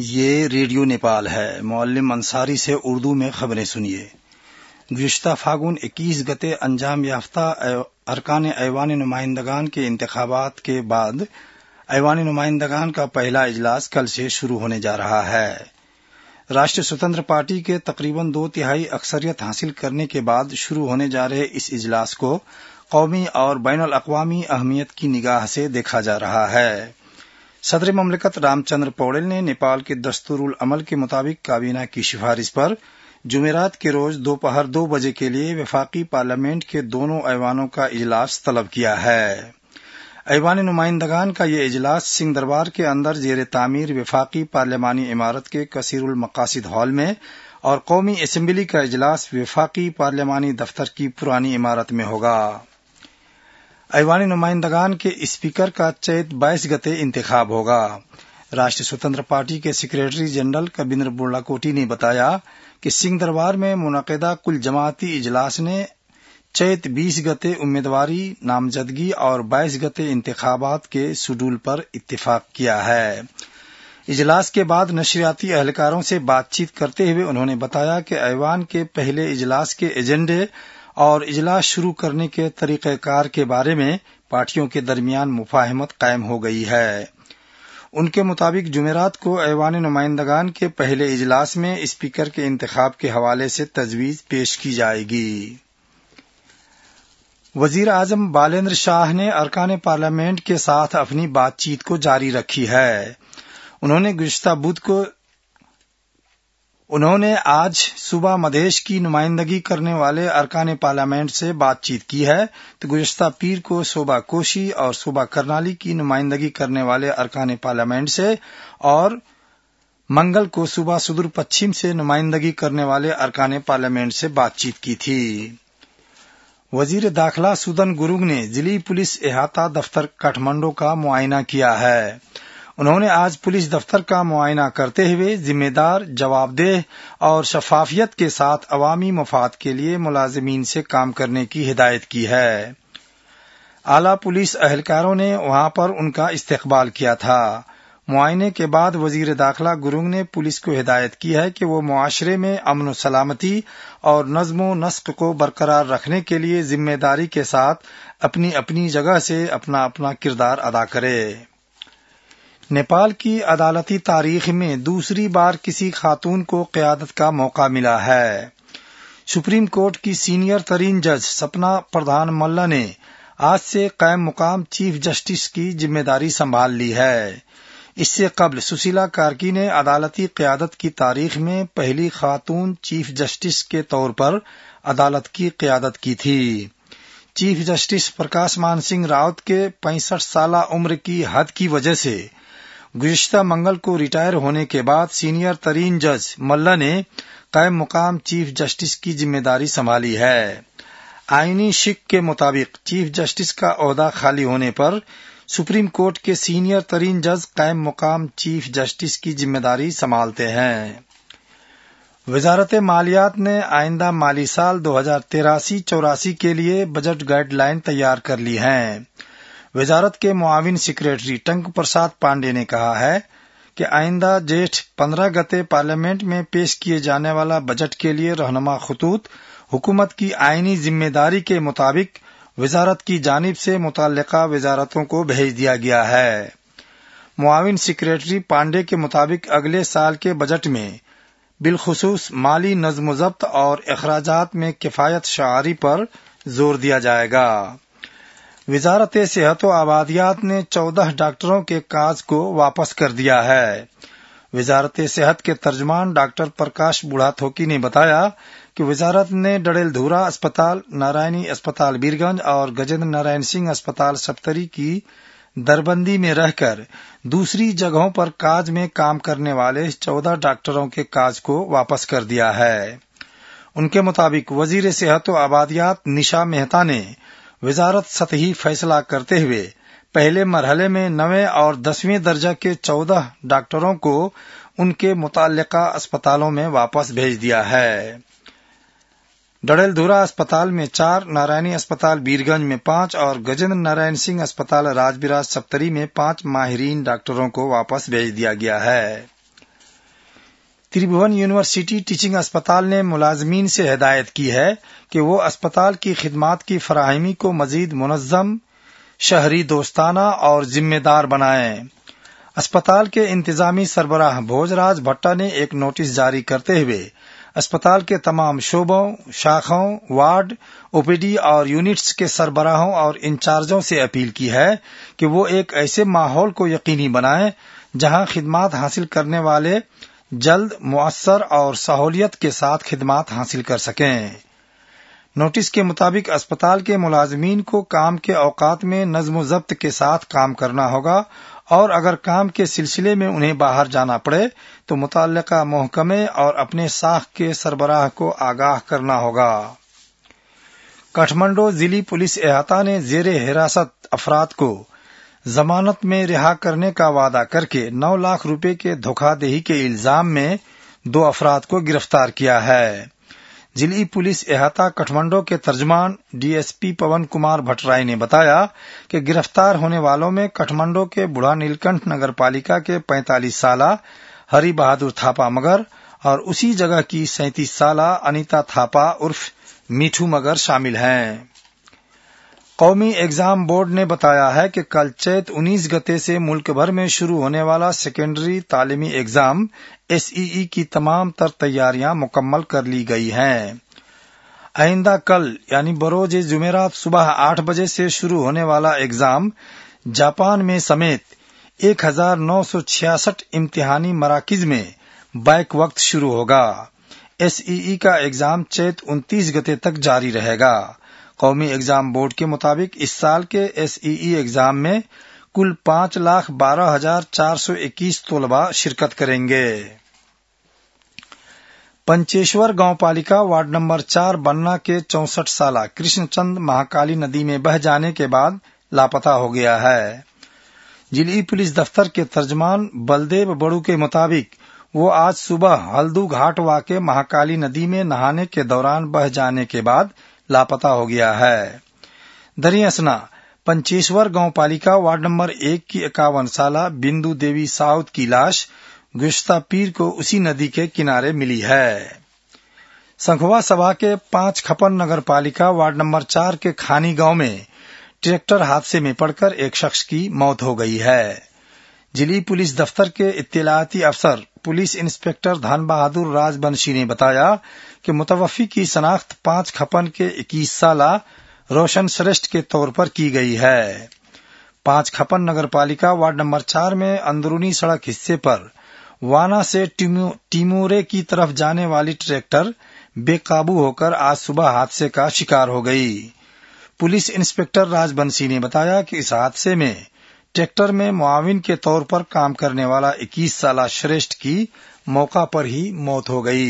یہ ریڈیو نیپال ہے۔ معلم انصاری سے اردو میں خبریں سنیے۔ گزشتہ فاگن 21 گتے انجام یافتہ ارکان ایوان نمائندگان کے انتخابات کے بعد ایوان نمائندگان کا پہلا اجلاس کل سے شروع ہونے جا رہا ہے۔ راشٹریہ سوتنتر پارٹی کے تقریباً 2/3 اکثریت حاصل کرنے کے بعد شروع ہونے جا رہے اس اجلاس کو قومی اور بین الاقوامی اہمیت کی نگاہ سے دیکھا جا رہا ہے۔ صدر مملکت رام چندر پوڑل نے نیپال کے دستور العمل کے مطابق کابینہ کی سفارش پر جمعرات کے روز دوپہر 2 بجے کے لیے وفاقی پارلیمنٹ کے دونوں ایوانوں کا اجلاس طلب کیا ہے۔ ایوان نمائندگان کا یہ اجلاس سنگھ دربار کے اندر زیر تعمیر وفاقی پارلیمانی عمارت کے کثیر المقاصد ہال میں اور قومی اسمبلی کا اجلاس وفاقی پارلیمانی دفتر کی پرانی عمارت میں ہوگا۔ ایوان نمائندگان کے اسپیکر کا چیت 22 گتے انتخاب ہوگا۔ راشٹریہ سوتنتر پارٹی کے سیکریٹری جنرل کبیندر بوڑلاکوٹی نے بتایا کہ سنگھ دربار میں منعقدہ کل جماعتی اجلاس نے چیت 20 گتے امیدواری نامزدگی اور 22 گتے انتخابات کے شیڈول پر اتفاق کیا ہے۔ اجلاس کے بعد نشریاتی اہلکاروں سے بات چیت کرتے ہوئے انہوں نے بتایا کہ ایوان کے پہلے اجلاس کے ایجنڈے اور اجلاس شروع کرنے کے طریقہ کار کے بارے میں پارٹیوں کے درمیان مفاہمت قائم ہو گئی ہے۔ ان کے مطابق جمعرات کو ایوان نمائندگان کے پہلے اجلاس میں اسپیکر کے انتخاب کے حوالے سے تجویز پیش کی جائے گی۔ وزیر اعظم بالندر شاہ نے ارکان پارلیمنٹ کے ساتھ اپنی بات چیت کو جاری رکھی ہے۔ انہوں نے آج صوبہ مدھیش کی نمائندگی کرنے والے ارکان پارلیمنٹ سے بات چیت کی ہے تو گزشتہ پیر کو صوبہ کوشی اور صوبہ کرنالی کی نمائندگی کرنے والے ارکان پارلیمنٹ سے اور منگل کو صوبہ سدور پچھم سے نمائندگی کرنے والے ارکان پارلیمنٹ سے بات چیت کی تھی۔ وزیر داخلہ سودن گرگ نے ضلعی پولیس احاطہ دفتر کاٹھمنڈو کا معائنہ کیا ہے۔ انہوں نے آج پولیس دفتر کا معائنہ کرتے ہوئے ذمہ دار، جواب دہ اور شفافیت کے ساتھ عوامی مفاد کے لیے ملازمین سے کام کرنے کی ہدایت کی ہے۔ اعلیٰ پولیس اہلکاروں نے وہاں پر ان کا استقبال کیا تھا۔ معائنے کے بعد وزیر داخلہ گرگ نے پولیس کو ہدایت کی ہے کہ وہ معاشرے میں امن و سلامتی اور نظم و نسق کو برقرار رکھنے کے لیے ذمہ داری کے ساتھ اپنی اپنی جگہ سے اپنا اپنا کردار ادا کرے۔ نیپال کی عدالتی تاریخ میں دوسری بار کسی خاتون کو قیادت کا موقع ملا ہے۔ سپریم کورٹ کی سینئر ترین جج سپنا پردھان ملہ نے آج سے قائم مقام چیف جسٹس کی ذمہ داری سنبھال لی ہے۔ اس سے قبل سشیلا کارکی نے عدالتی قیادت کی تاریخ میں پہلی خاتون چیف جسٹس کے طور پر عدالت کی قیادت کی تھی۔ چیف جسٹس پرکاش مان سنگھ راوت کے 65 سالہ عمر کی حد کی وجہ سے گزشتہ منگل کو ریٹائر ہونے کے بعد سینئر ترین جج ملہ نے قائم مقام چیف جسٹس کی ذمہ داری سنبھالی ہے۔ آئینی شک کے مطابق چیف جسٹس کا عہدہ خالی ہونے پر سپریم کورٹ کے سینئر ترین جج قائم مقام چیف جسٹس کی ذمہ داری سنبھالتے ہیں۔ وزارت مالیات نے آئندہ مالی سال 2083-84 کے لیے بجٹ گائیڈ لائن تیار کر لی ہیں۔ وزارت کے معاون سیکریٹری ٹنک پرساد پانڈے نے کہا ہے کہ آئندہ جیٹھ 15 گتے پارلیمنٹ میں پیش کیے جانے والا بجٹ کے لیے رہنما خطوط حکومت کی آئینی ذمہ داری کے مطابق وزارت کی جانب سے متعلقہ وزارتوں کو بھیج دیا گیا ہے۔ معاون سیکریٹری پانڈے کے مطابق اگلے سال کے بجٹ میں بالخصوص مالی نظم و ضبط اور اخراجات میں کفایت شعاری پر زور دیا جائے گا۔ وزارت صحت و آبادیات نے 14 ڈاکٹروں کے کاج کو واپس کر دیا ہے۔ وزارت صحت کے ترجمان ڈاکٹر پرکاش بوڑھا تھوکی نے بتایا کہ وزارت نے ڈڑیل دھورا اسپتال، نارائنی اسپتال بیرگنج اور گجیندر نارائن سنگھ اسپتال سپتری کی دربندی میں رہ کر دوسری جگہوں پر کاج میں کام کرنے والے 14 ڈاکٹروں کے کاج کو واپس کر دیا ہے۔ ان کے مطابق وزیر صحت و آبادیات نشا مہتا نے وزارت سطحی فیصلہ کرتے ہوئے پہلے مرحلے میں 9ویں اور 10ویں درجہ کے 14 ڈاکٹروں کو ان کے متعلقہ اسپتالوں میں واپس بھیج دیا ہے۔ ڈڑیل دھورا اسپتال میں 4، نارائنی اسپتال بیرگنج میں 5 اور گجیندر نارائن سنگھ اسپتال راج براج سپتری میں 5 ماہرین ڈاکٹروں کو واپس بھیج دیا گیا ہے۔ त्रिभुवन यूनिवर्सिटी टीचिंग अस्पताल ने मुलाजमीन से हिदायत की है कि वो अस्पताल की खिदमात की फराहमी को मजीद मुनज़्ज़म, शहरी दोस्ताना और जिम्मेदार बनाएं। अस्पताल के इंतजामी सरबराह भोजराज भट्टा ने एक नोटिस जारी करते हुए अस्पताल के तमाम शोबों, शाखाओं, वार्ड, ओपीडी और यूनिट्स के सरबराहों और इंचार्जों से अपील की है कि वो एक ऐसे माहौल को यकीनी बनाएं जहां खिदमात हासिल करने वाले जल्द, मुअस्सर और सहूलियत के साथ खिदमात हासिल कर सकें। नोटिस के मुताबिक अस्पताल के मुलाजमीन को काम के औकात में नज्म ज़ब्त के साथ काम करना होगा और अगर काम के सिलसिले में उन्हें बाहर जाना पड़े तो मुतल्लिका महकमे और अपने साख के सरबराह को आगाह करना होगा। काठमांडू जिली पुलिस अहाता ने जेरे हिरासत अफराद को जमानत में रिहा करने का वादा करके 9 लाख रुपए के धोखाधड़ी के इल्जाम में 2 अफराद को गिरफ्तार किया है। जिली पुलिस अहाता काठमांडू के तर्जमान डीएसपी पवन कुमार भट्टराय ने बताया कि गिरफ्तार होने वालों में काठमांडू के बुढ़ा नीलकंठ नगर पालिका के 45 साला हरि बहादुर थापा मगर और उसी जगह की 37 साला अनीता थापा उर्फ मीठू मगर शामिल हैं। कौमी एग्जाम बोर्ड ने बताया है कि कल चैत 19 गते से मुल्क भर में शुरू होने वाला सेकेंडरी तालीमी एग्जाम एसईई की तमाम तर तैयारियां मुकम्मल कर ली गई हैं। आइंदा कल यानी बरोज जुमेरात सुबह 8 बजे से शुरू होने वाला एग्जाम जापान में समेत 1966 इम्तिहानी मराकिज में बैक वक्त शुरू होगा। एसईई का एग्जाम चैत 29 गते तक जारी रहेगा। कौमी एग्जाम बोर्ड के मुताबिक इस साल के एसईई एग्जाम में कुल 5,12,421 तलबा शिरकत करेंगे। पंचेश्वर गांव पालिका वार्ड नंबर 4 बन्ना के 64 साला कृष्णचंद महाकाली नदी में बह जाने के बाद लापता हो गया है। जिली पुलिस दफ्तर के तर्जमान बलदेव बड़ू के मुताबिक वो आज सुबह हल्दू घाट वाके महाकाली नदी में नहाने के दौरान बह जाने के बाद लापता हो गया है। दरियासना पंचेश्वर गांव पालिका वार्ड नंबर 1 की 51 साला बिंदु देवी साउद की लाश गुज़श्ता पीर को उसी नदी के किनारे मिली है। संखवा सभा के 5 खपन नगर पालिका वार्ड नंबर 4 के खानी गांव में ट्रैक्टर हादसे में पड़कर एक शख्स की मौत हो गई है। जिली पुलिस दफ्तर के इत्तलाती अफसर पुलिस इंस्पेक्टर धन बहादुर राजबंशी ने बताया कि मुतवफ़ी की शनाख्त 5 खपन के 21 साला रोशन श्रेष्ठ के तौर पर की गई है। 5 खपन नगर पालिका वार्ड नंबर 4 में अंदरूनी सड़क हिस्से पर वाना से टिमोरे की तरफ जाने वाली ट्रैक्टर बेकाबू होकर आज सुबह हादसे का शिकार हो गई। पुलिस इंस्पेक्टर राजबंशी ने बताया कि इस हादसे में ट्रैक्टर में मुआविन के तौर पर काम करने वाला 21 साला श्रेष्ठ की मौका पर ही मौत हो गई।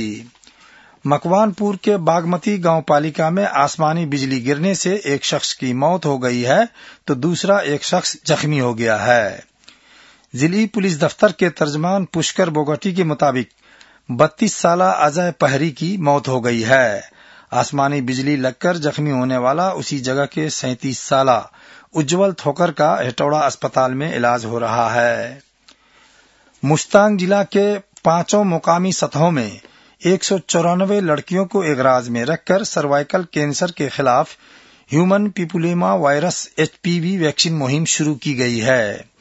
मकवानपुर के बागमती गांव पालिका में आसमानी बिजली गिरने से एक शख्स की मौत हो गई है तो दूसरा एक शख्स जख्मी हो गया है। जिली पुलिस दफ्तर के तर्जमान पुष्कर बोगटी के मुताबिक 32 साला अजय पहरी की मौत हो गई है। आसमानी बिजली लगकर जख्मी होने वाला उसी जगह के 37 साला उज्जवल थोकर का हेटौड़ा अस्पताल में इलाज हो रहा है। मुश्तांग जिला के 5 मुकामी सतहों में 194 लड़कियों को एगराज में रखकर सर्वाइकल कैंसर के खिलाफ human papilloma virus HPV vaccine मुहिम शुरू की गई है।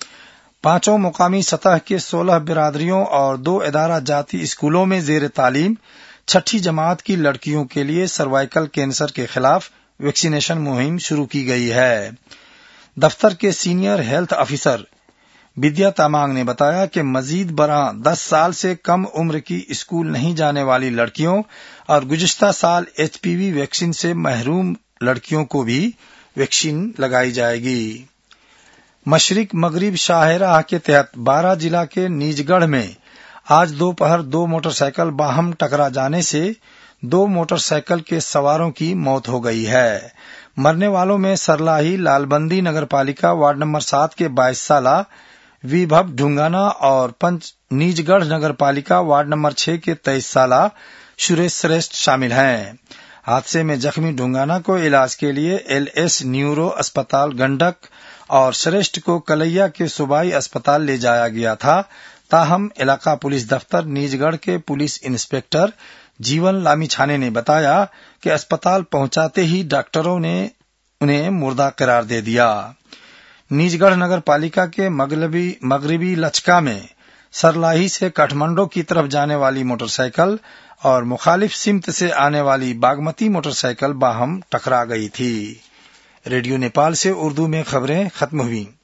5 मुकामी सतह के 16 बिरादरियों और 2 इदारा जाती स्कूलों में जेर तालीम 6ठी जमात की लड़कियों के लिए सर्वाइकल कैंसर के खिलाफ वैक्सीनेशन मुहिम शुरू की गई है। दफ्तर के senior health officer Vidya Tamang ने बताया कि मजीद बरह 10 साल से कम उम्र की स्कूल नहीं जाने वाली लड़कियों और गुज़श्ता साल एचपीवी वैक्सीन से महरूम लड़कियों को भी वैक्सीन लगाई जाएगी। मशरिक मगरिब शाहराह के तहत 12 जिला के नीजगढ़ में आज दोपहर 2 मोटरसाइकिल बाहम टकरा जाने से 2 मोटरसाइकिल के सवारों की मौत हो गई है। मरने वालों में सरलाही लालबंदी नगर पालिका वार्ड नंबर 7 के 22 साला विभव ढुंगाना और पंच नीजगढ़ नगर पालिका वार्ड नंबर 6 के 23 साला सुरेश श्रेष्ठ शामिल हैं। हादसे में जख्मी ढुंगाना को इलाज के लिए एलएस न्यूरो अस्पताल गंडक और श्रेष्ठ को कलैया के सूबाई अस्पताल ले जाया गया था تاہم علاقہ پولیس دفتر نیجگڑھ کے پولیس انسپکٹر جیون لامی چھانے نے بتایا کہ اسپتال پہنچاتے ہی ڈاکٹروں نے انہیں مردہ قرار دے دیا۔ نیجگڑھ نگر پالیکا کے مغربی لچکا میں سرلاہی سے کاٹھمنڈو کی طرف جانے والی موٹر سائیکل اور مخالف سمت سے آنے والی باگمتی موٹر سائیکل باہم ٹکرا گئی تھی۔ ریڈیو نیپال سے اردو میں خبریں ختم ہوئیں۔